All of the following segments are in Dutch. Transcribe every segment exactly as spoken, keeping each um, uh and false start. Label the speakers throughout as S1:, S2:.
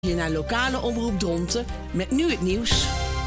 S1: Je naar lokale omroep Dronten met nu het nieuws.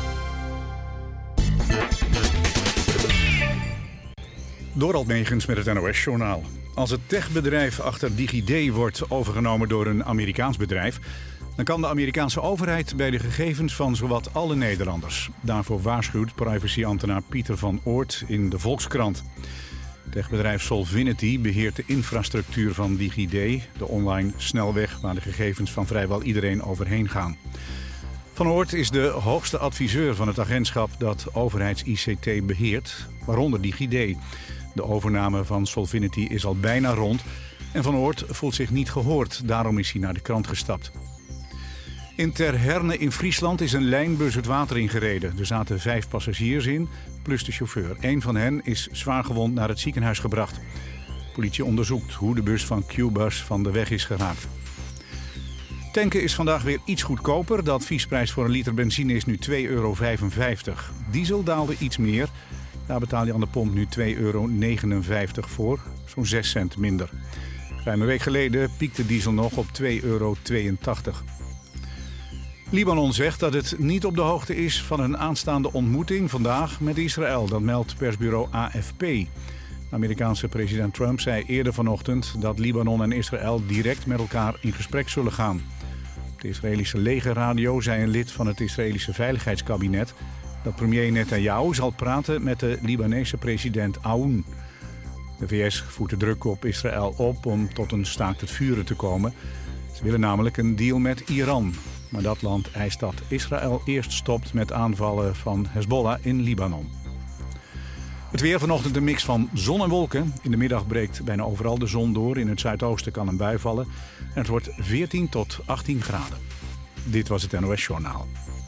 S2: Dorald Megens met het N O S-journaal. Als het techbedrijf achter DigiD wordt overgenomen door een Amerikaans bedrijf, dan kan de Amerikaanse overheid bij de gegevens van zowat alle Nederlanders. Daarvoor waarschuwt privacyambtenaar Pieter van Oort in de Volkskrant. Techbedrijf Solvinity beheert de infrastructuur van DigiD, de online snelweg waar de gegevens van vrijwel iedereen overheen gaan. Van Oort is de hoogste adviseur van het agentschap dat overheids-I C T beheert, waaronder DigiD. De overname van Solvinity is al bijna rond en Van Oort voelt zich niet gehoord. Daarom is hij naar de krant gestapt. In Ter Herne in Friesland is een lijnbus het water ingereden. Er zaten vijf passagiers in, plus de chauffeur. Eén van hen is zwaargewond naar het ziekenhuis gebracht. Politie onderzoekt hoe de bus van Q-Bus van de weg is geraakt. Tanken is vandaag weer iets goedkoper. De adviesprijs voor een liter benzine is nu twee euro vijfenvijftig. Diesel daalde iets meer. Daar betaal je aan de pomp nu twee euro negenenvijftig voor, zo'n zes cent minder. Ruim een week geleden piekte diesel nog op twee euro tweeëntachtig. Libanon zegt dat het niet op de hoogte is van een aanstaande ontmoeting vandaag met Israël. Dat meldt persbureau A F P. De Amerikaanse president Trump zei eerder vanochtend dat Libanon en Israël direct met elkaar in gesprek zullen gaan. Op de Israëlische legerradio zei een lid van het Israëlische veiligheidskabinet dat premier Netanyahu zal praten met de Libanese president Aoun. De V S voert de druk op Israël op om tot een staakt het vuren te komen. Ze willen namelijk een deal met Iran. Maar dat land eist dat Israël eerst stopt met aanvallen van Hezbollah in Libanon. Het weer vanochtend een mix van zon en wolken. In de middag breekt bijna overal de zon door. In het zuidoosten kan een bui vallen. En het wordt veertien tot achttien graden. Dit was het N O S-journaal.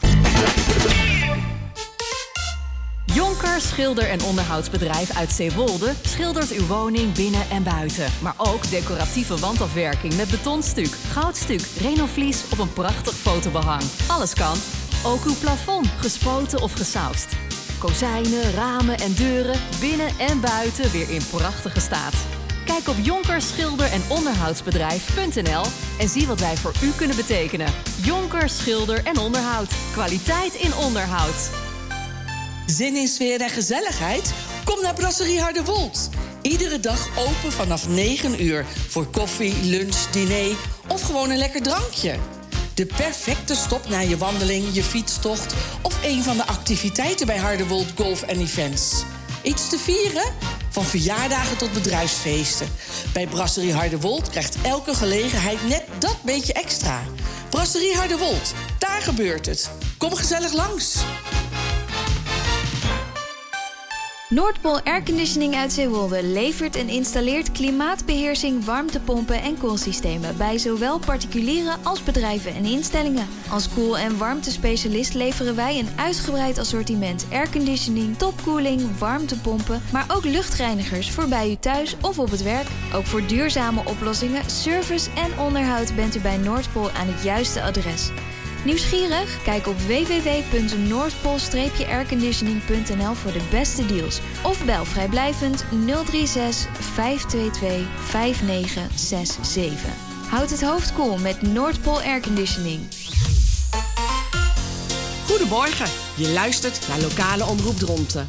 S3: Jonker Schilder- en Onderhoudsbedrijf uit Zeewolde schildert uw woning binnen en buiten. Maar ook decoratieve wandafwerking met betonstuk, goudstuk, renovlies of een prachtig fotobehang. Alles kan. Ook uw plafond, gespoten of gesausd. Kozijnen, ramen en deuren, binnen en buiten weer in prachtige staat. Kijk op jonker schilder en onderhoudsbedrijf punt n l en zie wat wij voor u kunnen betekenen. Jonker Schilder en Onderhoud. Kwaliteit in onderhoud.
S1: Zin in sfeer en gezelligheid? Kom naar Brasserie Harderwold. Iedere dag open vanaf negen uur voor koffie, lunch, diner of gewoon een lekker drankje. De perfecte stop na je wandeling, je fietstocht of een van de activiteiten bij Harderwold Golf en Events. Iets te vieren? Van verjaardagen tot bedrijfsfeesten. Bij Brasserie Harderwold krijgt elke gelegenheid net dat beetje extra. Brasserie Harderwold, daar gebeurt het. Kom gezellig langs.
S4: Noordpool Airconditioning uit Zeewolde levert en installeert klimaatbeheersing, warmtepompen en koelsystemen bij zowel particulieren als bedrijven en instellingen. Als koel- en warmtespecialist leveren wij een uitgebreid assortiment airconditioning, topkoeling, warmtepompen, maar ook luchtreinigers voor bij u thuis of op het werk. Ook voor duurzame oplossingen, service en onderhoud bent u bij Noordpool aan het juiste adres. Nieuwsgierig? Kijk op w w w punt noordpool airconditioning punt n l voor de beste deals. Of bel vrijblijvend nul drie zes vijf twee twee vijf negen zes zeven. Houd het hoofd koel met Noordpool Airconditioning.
S1: Goedemorgen, je luistert naar lokale omroep Dronten.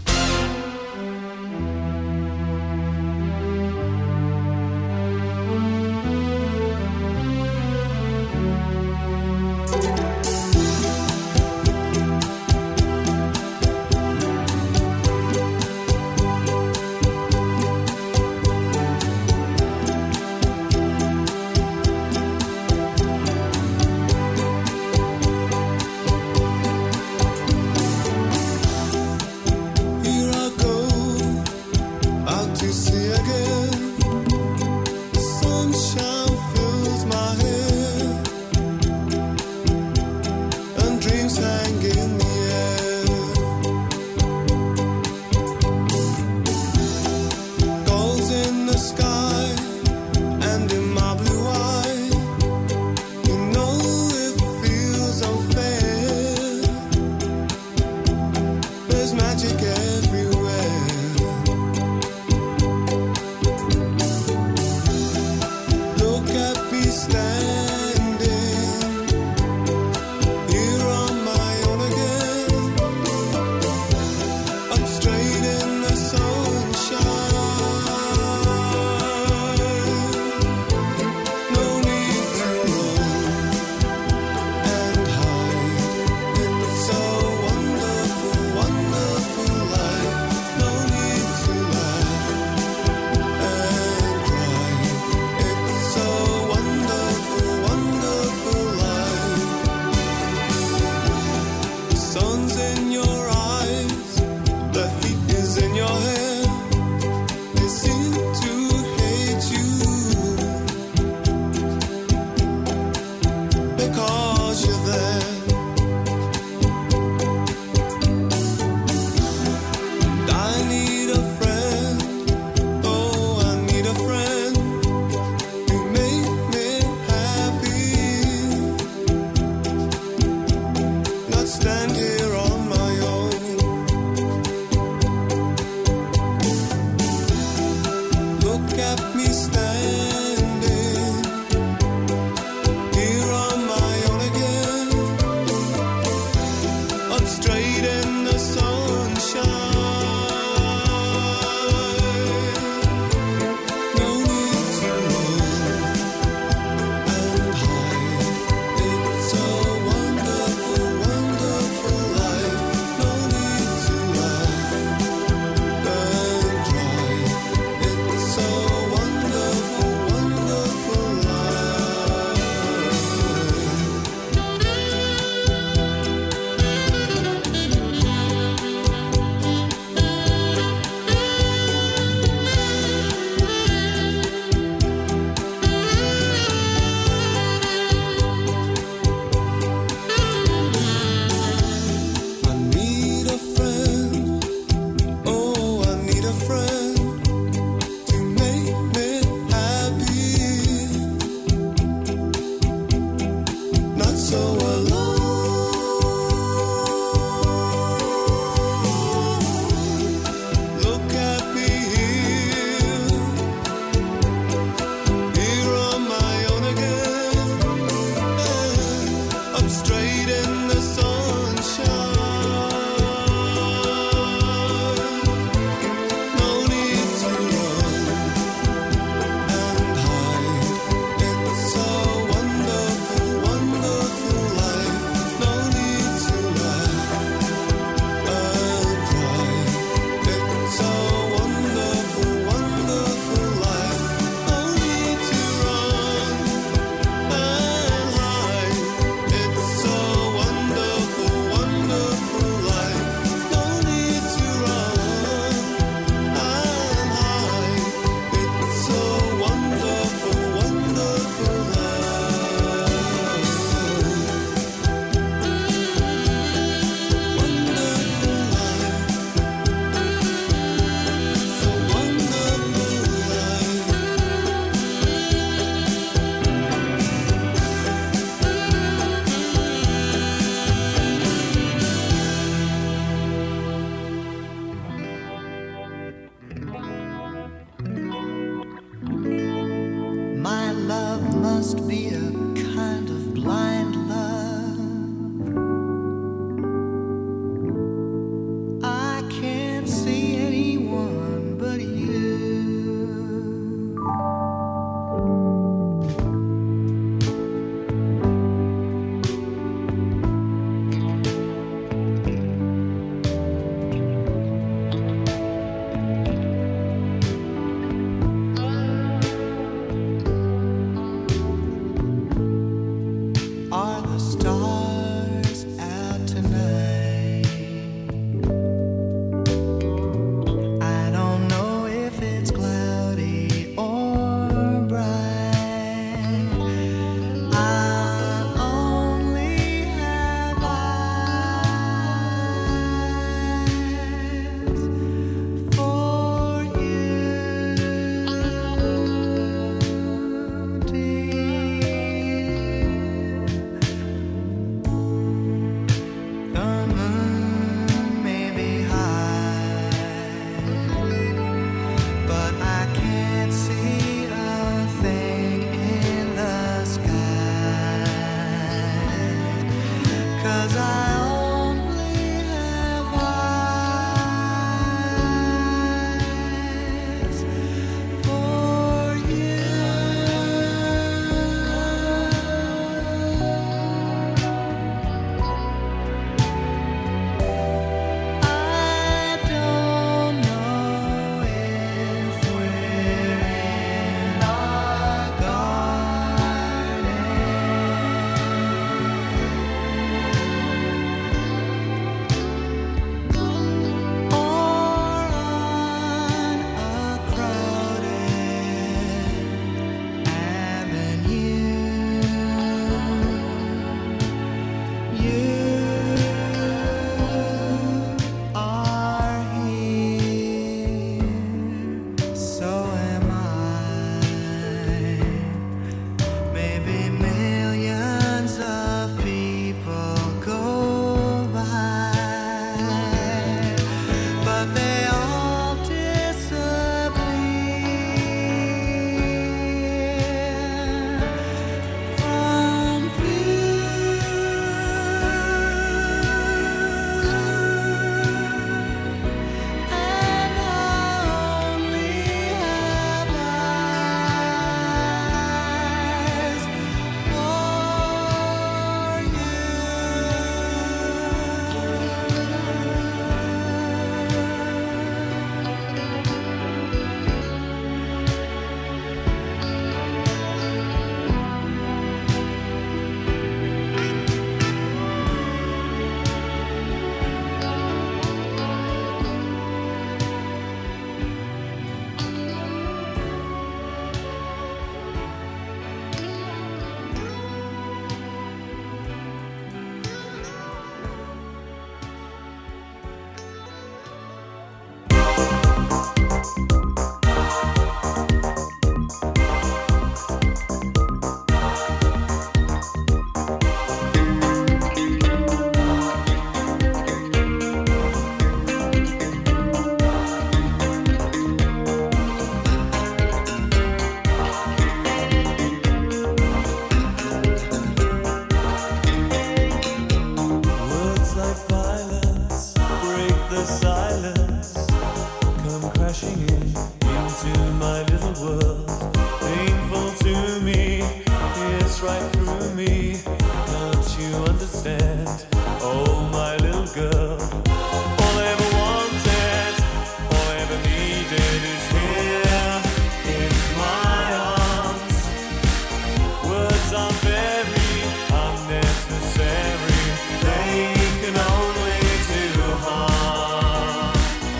S5: understand. Oh, my little girl. All I ever wanted, all I ever needed is here in my arms. Words are very unnecessary. They can only do harm.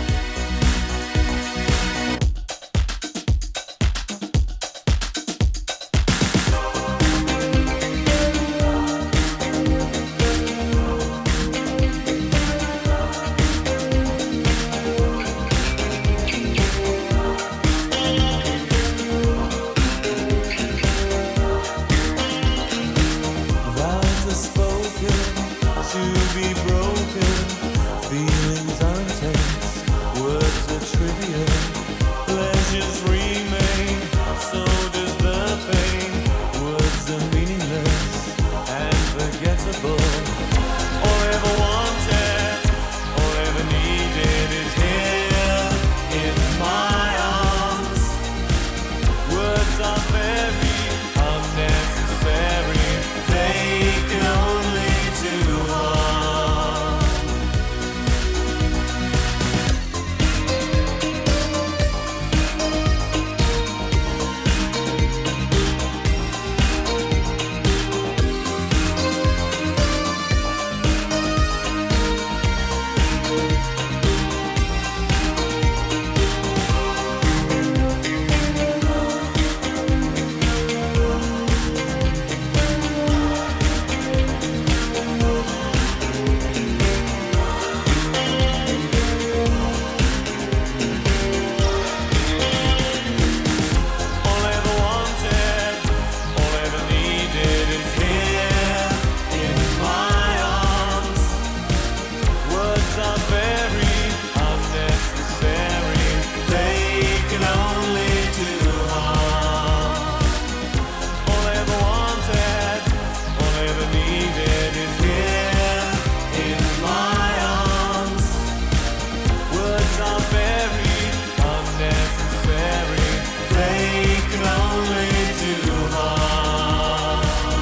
S5: Vows are spoken to be broken. Feelings are intense, words are trivial. Pleasures remain, so does the pain. Words are meaningless and forgettable. All I ever wanted, all I ever needed is here in my arms. Words are very unnecessary. They can only do harm. All I ever wanted, all I ever needed is here in my arms. Words are very unnecessary. They can only do harm. All I ever wanted, all I ever needed is here in my arms. Words are very unnecessary. They can only do harm.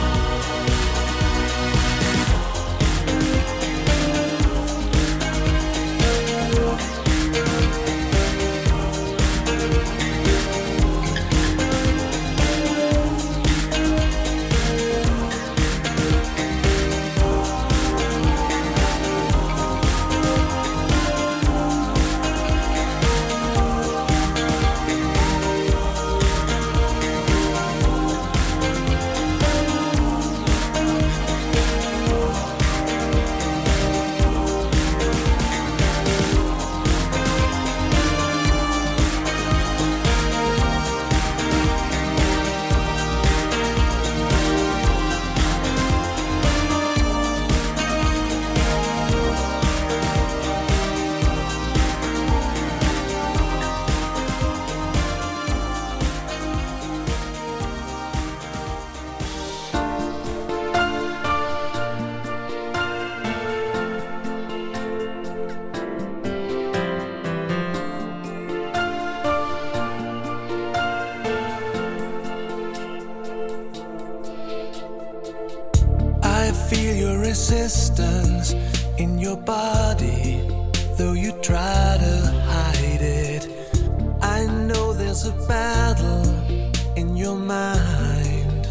S5: I feel your resistance in your body, though you try to hide it. I know there's a battle in your mind.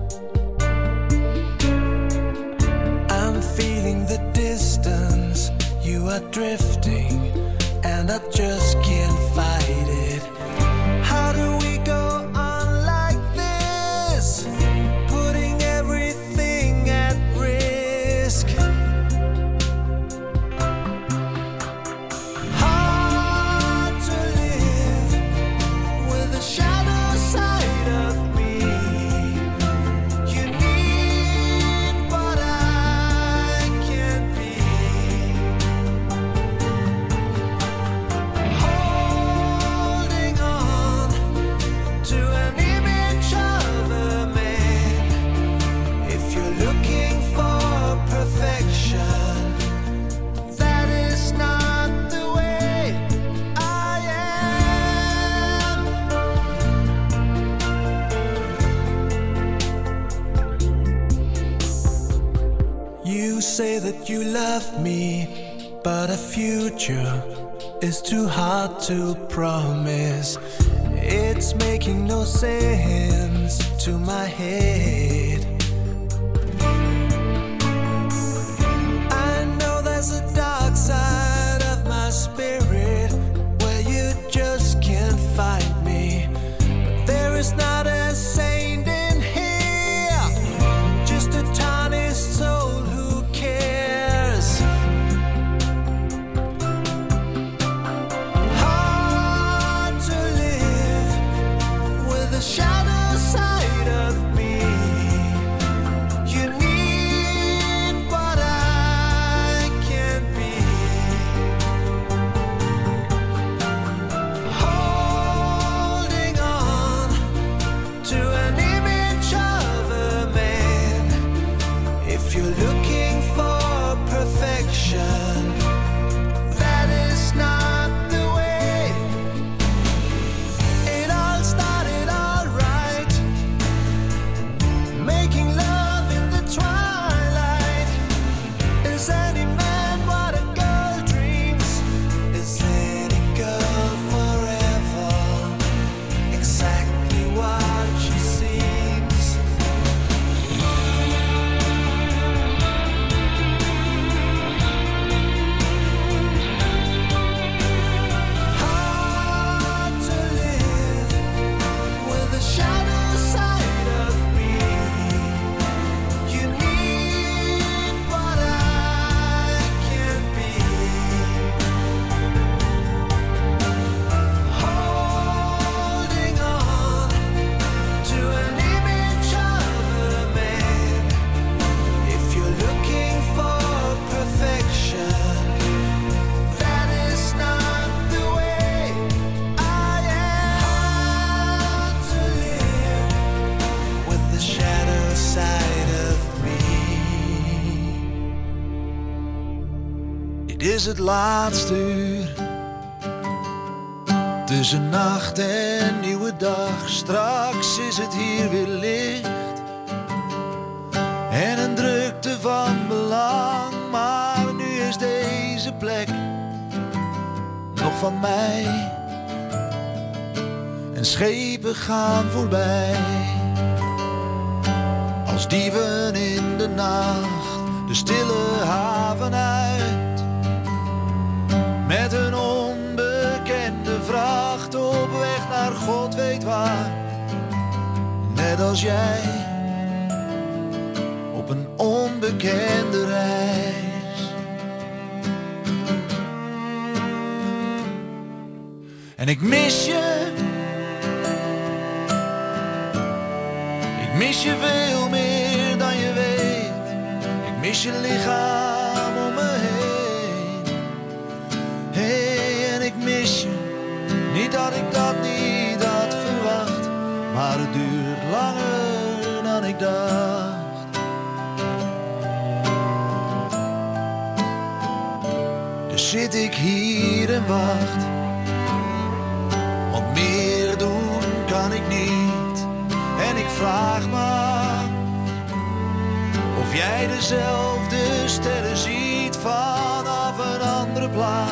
S5: I'm feeling the distance, you are drifting, and I just can't fight it. How do we go on like this? Putting everything at risk. Hard to live with the shadow side of me. You need what I can't be. Hold
S6: You say that you love me, but a future is too hard to promise. It's making no sense to my head. I know there's a dark side of my spirit where you just can't find me, but there is not a saint in here, just a tarnished soul who cares. Hard to live with the shadow side of me. You need what I can't be. Holding on to an image of a man. If you're looking for perfection, that is not the way. It all started all right, making love in the twilight. Is any man what a girl dreams? Is any girl forever exactly what she seems? Hard to live with the shadow side of me. You need what I can't be. Holding on to an image of a man. If you're looking for perfection, that is not the way. I am to live with the shadow side of me. Dit is het laatste uur, tussen nacht en nieuwe dag. Straks is het hier weer licht en een drukte van belang. Maar nu is deze plek nog van mij en schepen gaan voorbij als dieven in de nacht de stille haven uit, met een onbekende vracht op weg naar God weet waar. Net als jij op een onbekende reis. En ik mis je, ik mis je veel meer dan je weet. Ik mis je lichaam om me heen. Hey, en ik mis je, niet dat ik dat niet had verwacht, maar het duurt langer dan ik dacht. Dus zit ik hier en wacht, want meer doen kan ik niet. En ik vraag me af of jij dezelfde sterren ziet vanaf een andere plaats.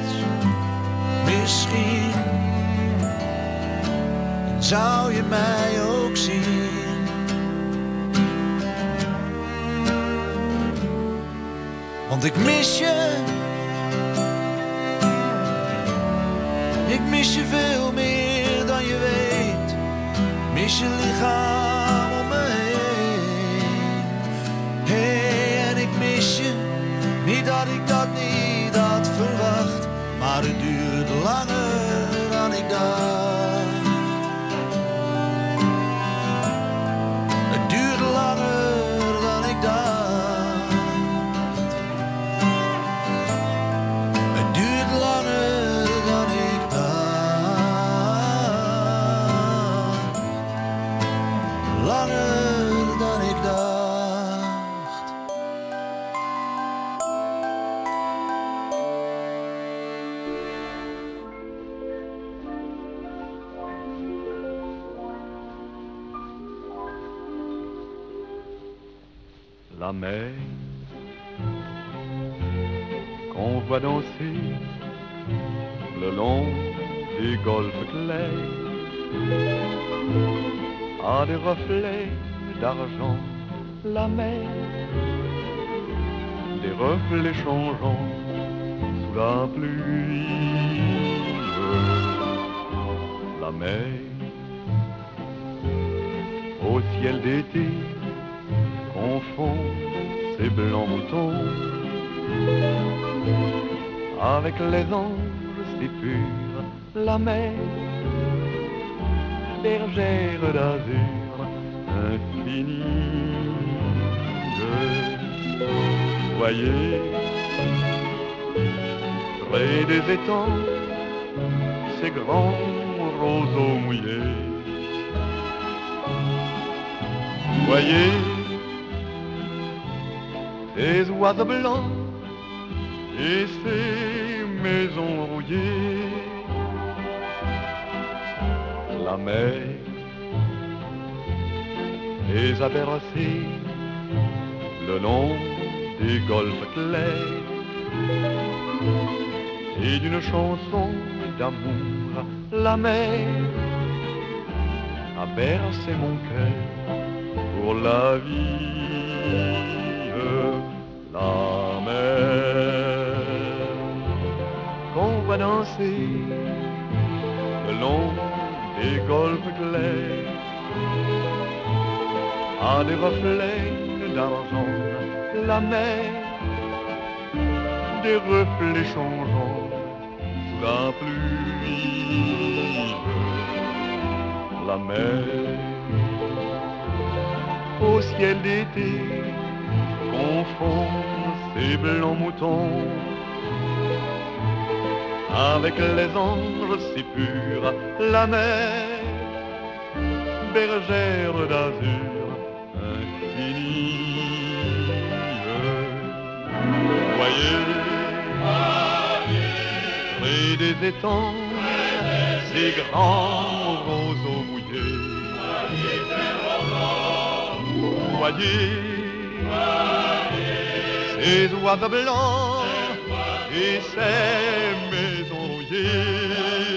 S6: Misschien zou je mij ook zien. Want ik mis je, ik mis je veel meer dan je weet. Mis je lichaam om me heen. Hey, en ik mis je, niet dat ik dat niet had verwacht, maar het duurt langer dan ik dacht. Het duurt langer dan ik dacht. Het duurt langer dan ik dacht. Langer dan ik dacht.
S7: La mer qu'on voit danser le long des golfes clairs, à des reflets d'argent la mer, des reflets changeants sous la pluie. La mer au ciel d'été confond ses blancs moutons avec les anges si purs. La mer, bergère d'azur infinie. Voyez, près des étangs, ces grands roseaux mouillés. Voyez, ces oiseaux blancs et ces maisons rouillées. La mer les a bercés le long des golfes clairs, et d'une chanson d'amour la mer a bercé mon cœur pour la vie. La mer qu'on va danser le long des golfes clairs, à des reflets d'argent la mer, des reflets changeants sous la pluie. La mer au ciel d'été confond ses blancs moutons avec les anges si purs. La mer, bergère d'azur infinie. Voyez, près des étangs, ces grands roseaux mouillés. Voyez, ces oiseaux blancs et ces maisons rouillées.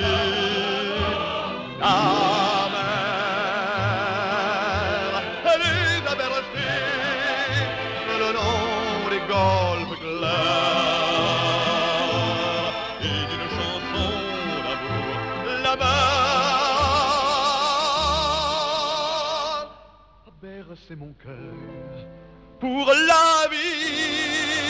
S7: La mer, elle les a bercés le long des golfes clairs, et d'une chanson d'amour là-bas a bercé mon cœur pour la vie.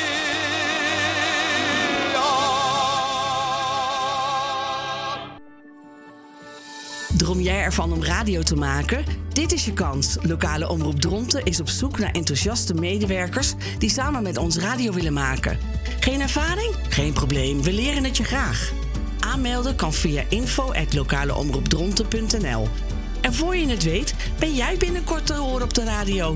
S1: Droom jij ervan om radio te maken? Dit is je kans. Lokale Omroep Dronten is op zoek naar enthousiaste medewerkers die samen met ons radio willen maken. Geen ervaring? Geen probleem, we leren het je graag. Aanmelden kan via info at lokaleomroepdronten punt n l. En voor je het weet, ben jij binnenkort te horen op de radio.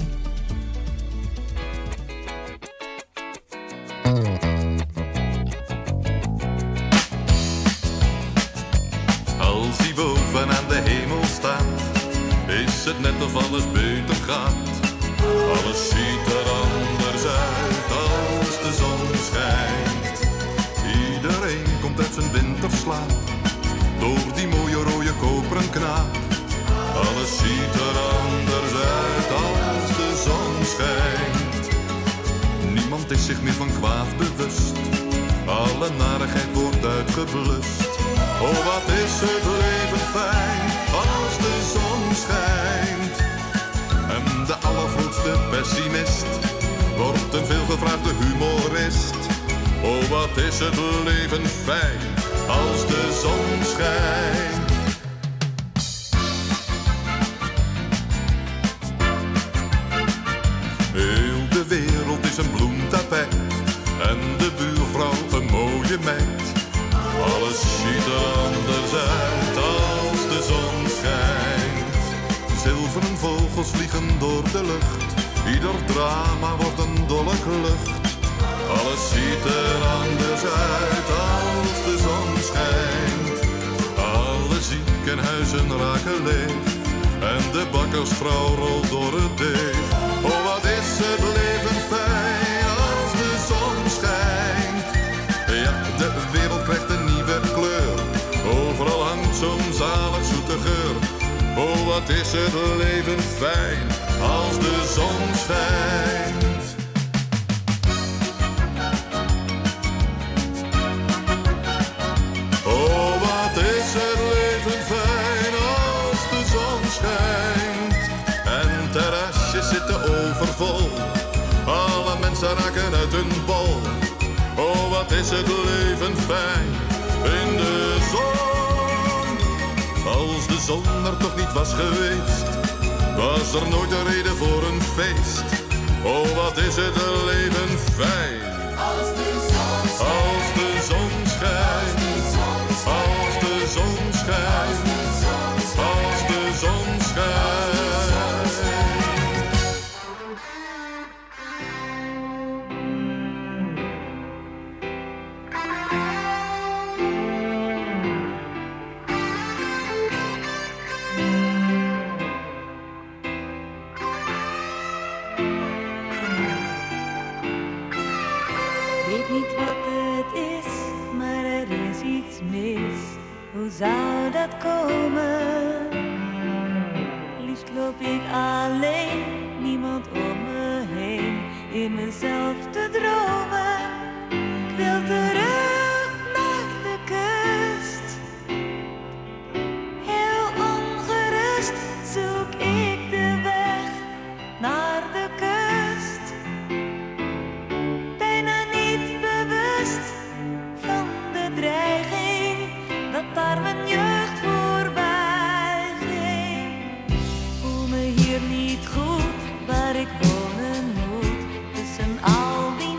S8: Als hij boven aan de hemel staat, is het net of alles beter gaat. Alles ziet er anders uit als de zon schijnt. Iedereen komt uit zijn winterslaap, door die mooie rode koperen knaap. Alles ziet er anders uit als de zon schijnt. Niemand is zich meer van kwaad bewust, alle narigheid wordt uitgeblust. Oh, wat is het leven fijn als de zon schijnt. En de allergrootste pessimist wordt een veelgevraagde humorist. Oh, wat is het leven fijn als de zon schijnt. Heel de wereld is een bloemtapijt en de buurvrouw een mooie meid. Alles ziet er anders uit als de zon schijnt. Zilveren vogels vliegen door de lucht, ieder drama wordt een dolle klucht. Alles ziet er anders uit als de zon schijnt. Alle ziekenhuizen raken leeg en de bakkersvrouw rolt door het deeg. Oh, wat is het leven fijn als de zon schijnt. Ja, wat is het leven fijn als de zon schijnt. Oh, wat is het leven fijn als de zon schijnt. En terrasjes zitten overvol, alle mensen raken uit hun bol. Oh, wat is het leven fijn in de zon. Als de zon er toch niet was geweest, was er nooit een reden voor een feest. Oh, wat is het leven fijn als de zon schijnt. Als de zon schijnt. Als de zon schijnt. Als de zon schijnt.
S9: Weet niet wat het is, maar er is iets mis. Hoe zou dat komen? Liefst loop ik alleen, niemand om me heen, in mezelf te dromen. Ik wil terug naar de kust. Heel ongerust zoek ik de weg naar de kust. Bijna niet bewust van de dreiging dat daar mijn jeugd voorbij ging. Voel me hier niet goed waar ik wonen moet, tussen al die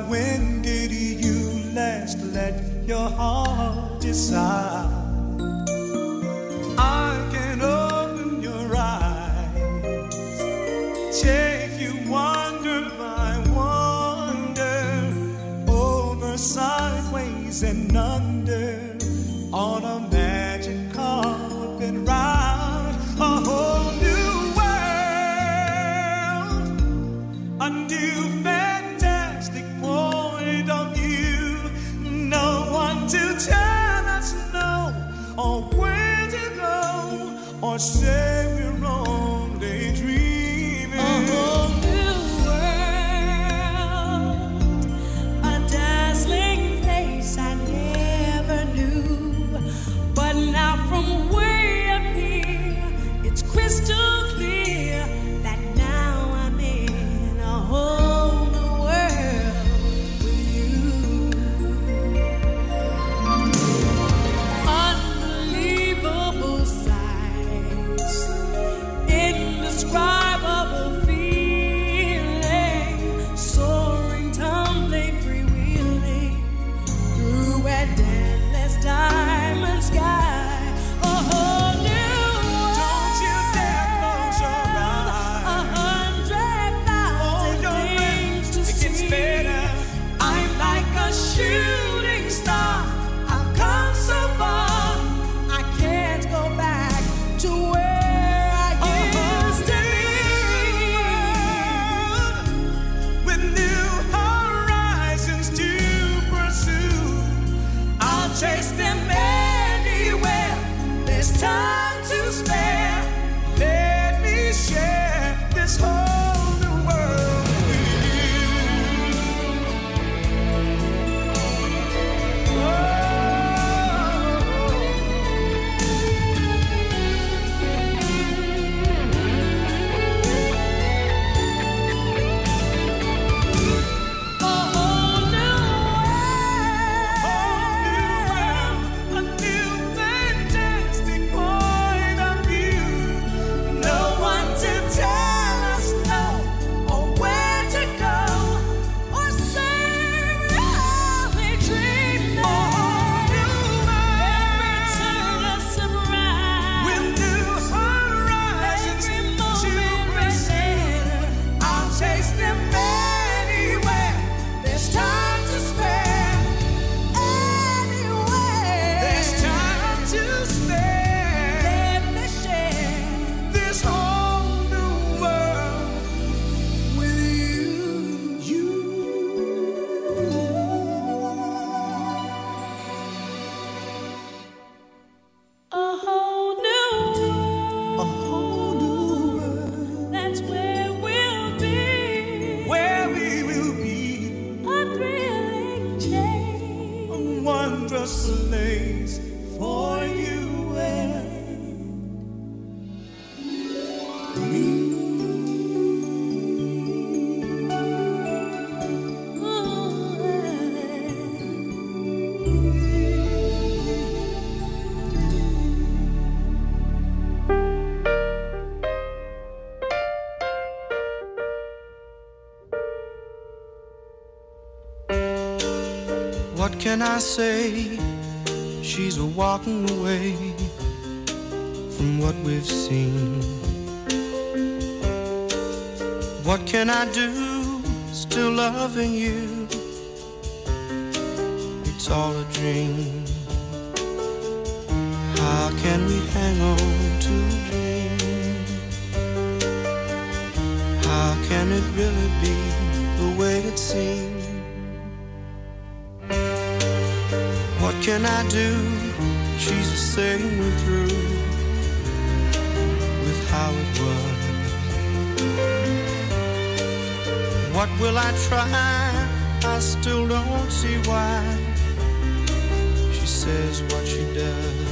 S10: when did you last let your heart decide? I can open your eyes, take you wonder by wonder, over, sideways and under, on a magic carpet ride, a whole new world, a new fantastic point of view. No one to tell us no, or where to go, or say we're only dreaming.
S11: A whole new world, a dazzling place I never knew. But now from way up here, it's crystal clear that now I'm in a whole new world with you. Unbelievable sights, indescribable feeling, soaring, tumbling, freewheeling through an endless diamond sky. A whole new world.
S10: Don't you dare close your eyes.
S11: A hundred thousand things to
S10: It gets
S11: see.
S10: better.
S11: I'm like a shooting star. I've come so far. I can't go back to where I used to be.
S10: With new horizons to pursue,
S11: I'll chase them anywhere. There's time to spare.
S10: let me share this whole new world with you.
S11: A whole new world.
S10: A new fantastic point of view.
S11: No one to tell us no, or where to go, or say we're only dreaming. Every turn a surprise.
S10: With new horizons
S11: Every
S10: to
S11: moment
S10: pursue,
S11: I'll chase them anywhere. There's time to spare. Anywhere.
S10: there's time to spare.
S11: Let me share
S10: This whole new world with you.
S11: a whole new world.
S10: A whole new world
S11: That's where we'll be.
S10: where we will be.
S11: A thrilling change.
S10: A wondrous place for you and
S6: What can I say? She's a walking away from what we've seen. What can I do? Still loving you. It's all a dream. How can we hang on to a dream? How can it really be the way it seems? What can I do? She's the same we're through with how it was. What will I try? I still don't see why she says what she does.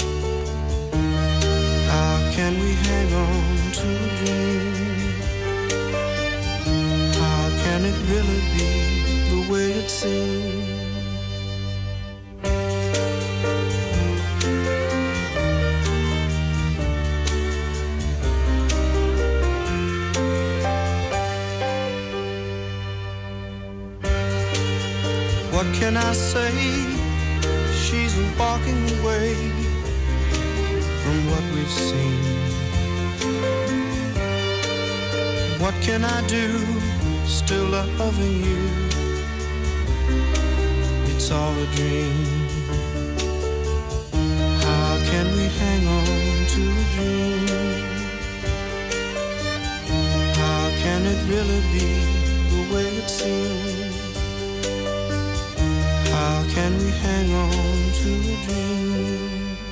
S6: How can we hang on to a dream? How can it really be the way it seems? What can I say? She's walking away from what we've seen. What can I do? Still loving you. It's all a dream. How can we hang on to a dream? How can it really be the way it seems? How can we hang on to a dream?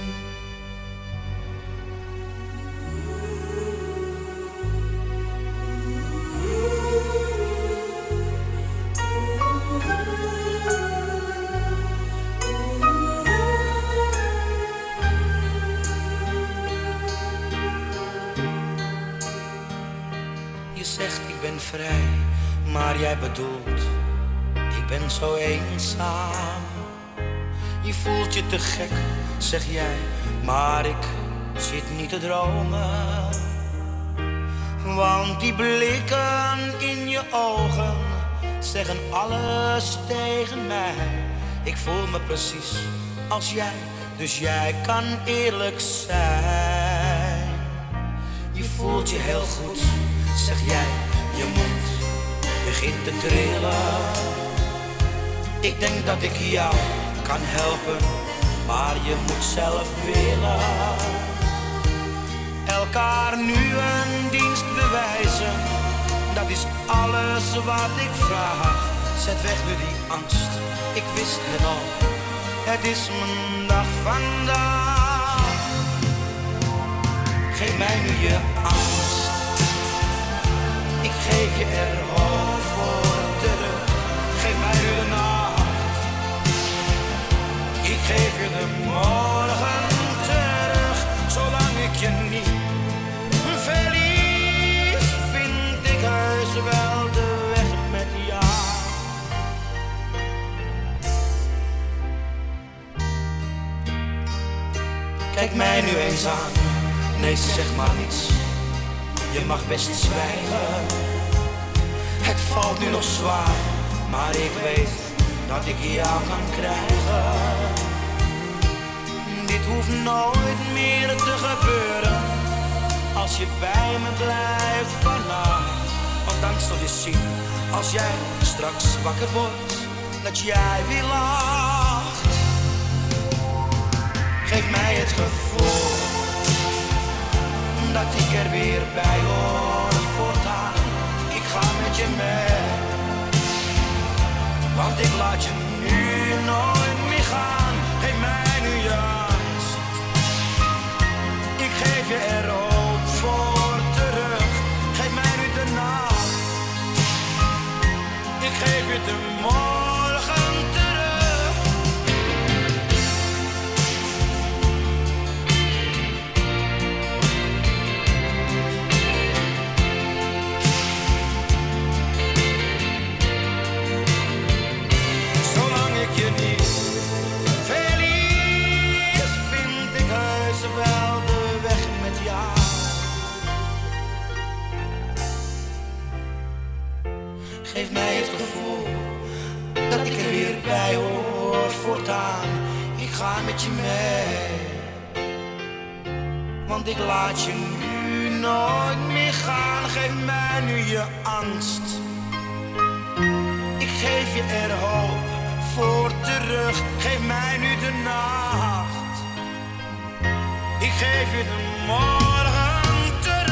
S12: Je zegt ik ben vrij, maar jij bedoelt ik ben zo eenzaam. Je voelt je te gek, zeg jij, maar ik zit niet te dromen. Want die blikken in je ogen zeggen alles tegen mij. Ik voel me precies als jij, dus jij kan eerlijk zijn. Je voelt je heel goed, zeg jij, je mond begint te trillen. Ik denk dat ik jou kan helpen, maar je moet zelf willen. Elkaar nu een dienst bewijzen, dat is alles wat ik vraag. Zet weg nu die angst, ik wist het al, het is mijn dag vandaag. Geef mij nu je angst, ik geef je er hoop voor terug. Geef mij nu de nacht, ik geef je de morgen terug. Zolang ik je niet verlies, vind ik heus wel de weg met jou. Kijk mij nu eens aan, nee zeg maar niets, je mag best zwijgen. Het valt nu nog zwaar, maar ik weet dat ik jou kan krijgen. Dit hoeft nooit meer te gebeuren, als je bij me blijft vannacht. Want dan zul je zien, als jij straks wakker wordt, dat jij weer lacht. Geef mij het gevoel dat ik er weer bij hoor voortaan. Ik ga met je mee, want ik laat je nu nooit meer gaan. Geef mij nu je angst, ik geef je er hoop voor terug. Geef mij nu de nacht, ik geef je de morgen terug. Zolang ik je niet verlies, vind ik heus wel de weg met jou. Geef mij het gevoel dat ik er weer bij hoor voortaan. Ik ga met je mee, want ik laat je nu nooit meer gaan. Geef mij nu je angst, ik geef je er hoop voor terug. Geef mij nu de nacht, ik geef je de morgen terug.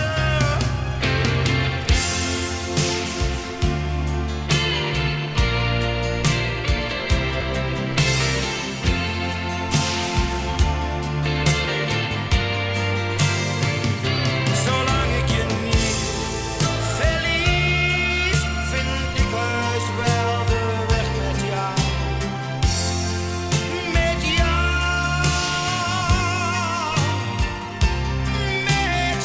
S12: Zolang ik je niet verlies, vind ik heus wel de weg met jou. Met jou, met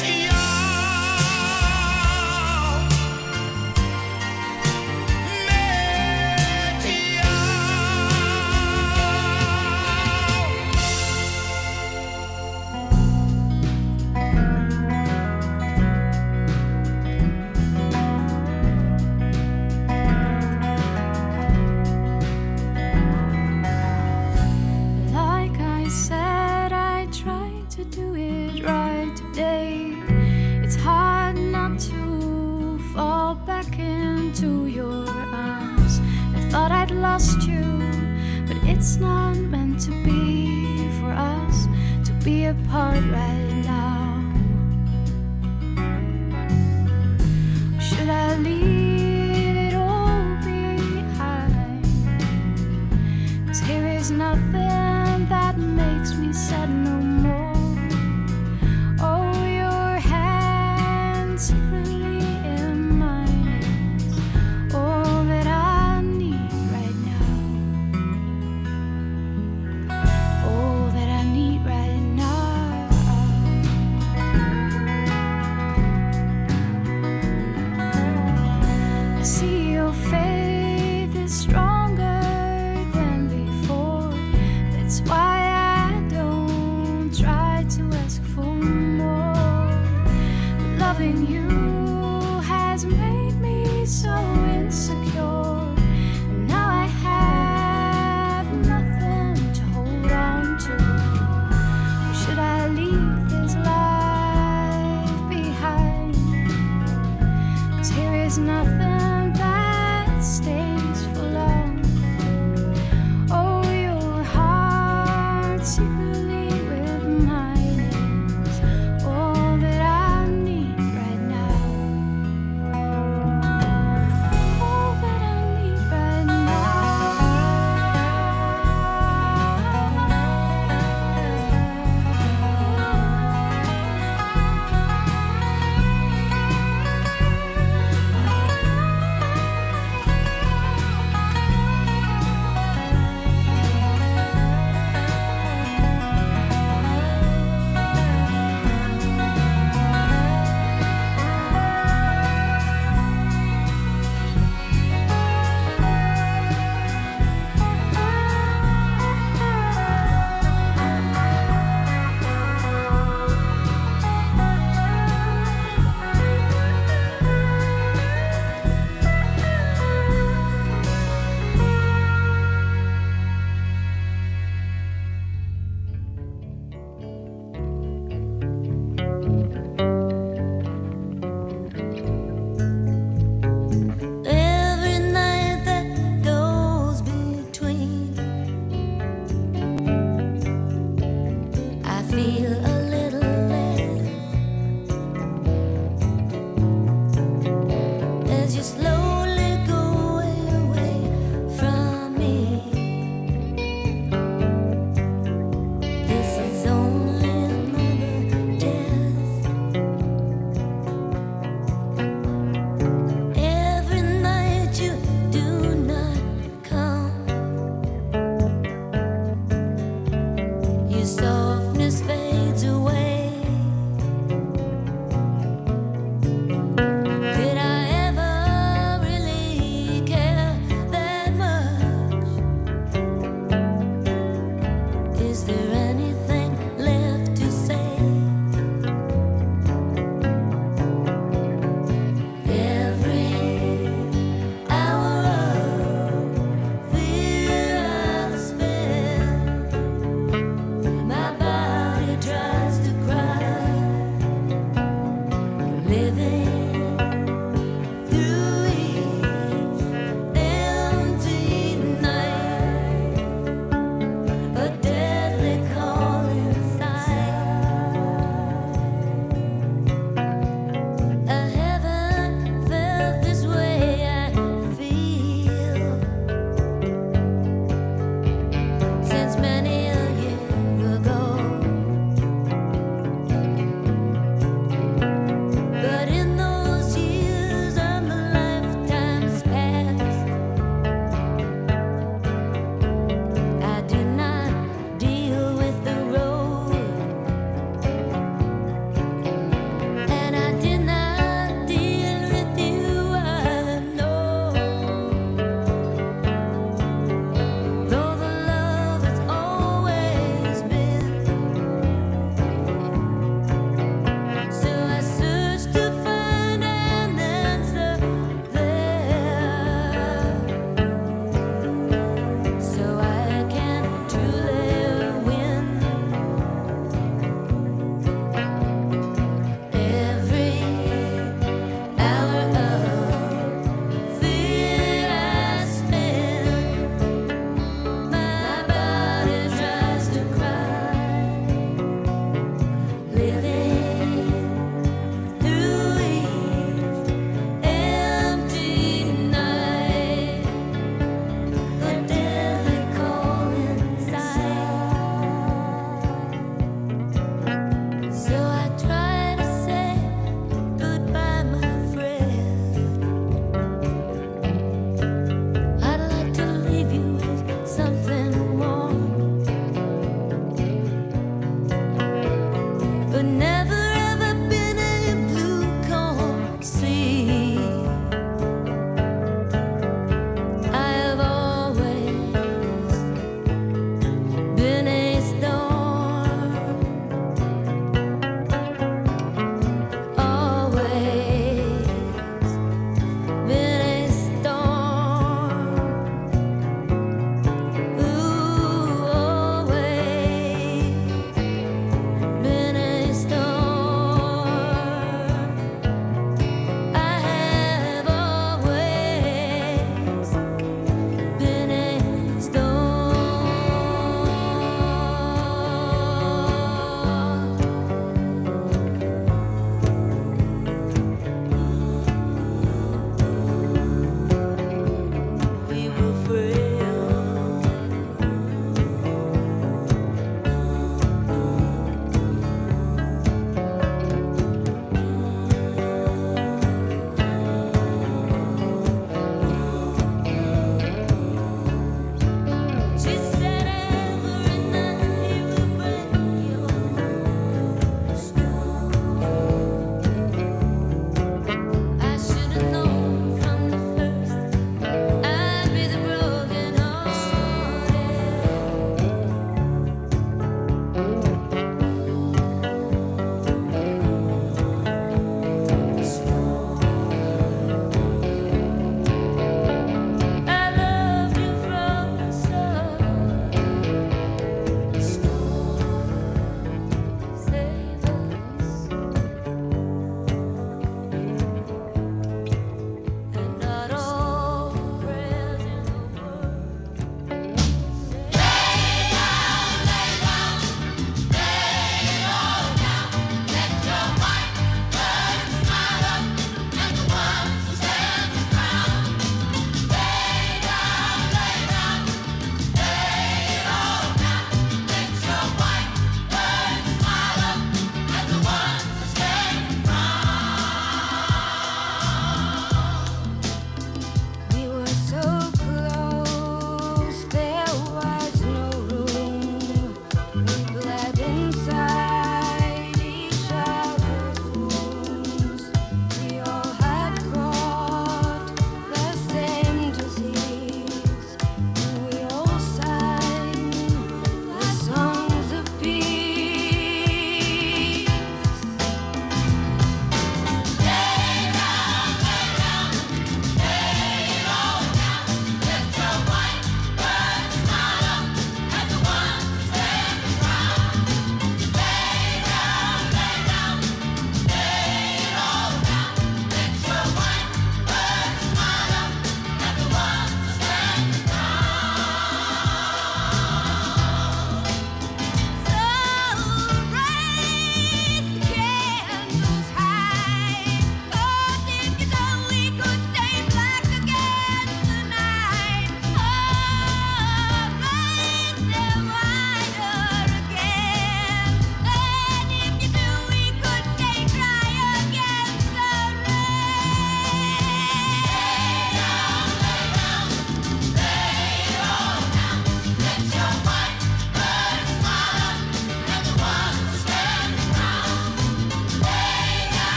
S13: into your arms. I thought I'd lost you, but it's not meant to be for us to be apart right now. Or should I leave it all behind? 'Cause here is nothing that makes me sad no more. Oh, your hand secretly in mine is all that I need right now. All that I need right now. I see your faith is stronger than before. That's why I don't try to ask for more. But loving you has made me so insecure, and now I have nothing to hold on to. Or should I leave this life behind? 'Cause here is nothing that stays for long. Oh, your heart secretly with mine is all that I need right now. All that I need right now.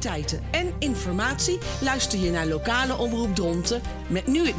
S14: actualiteiten en informatie luister je naar lokale Omroep Dronten met nu het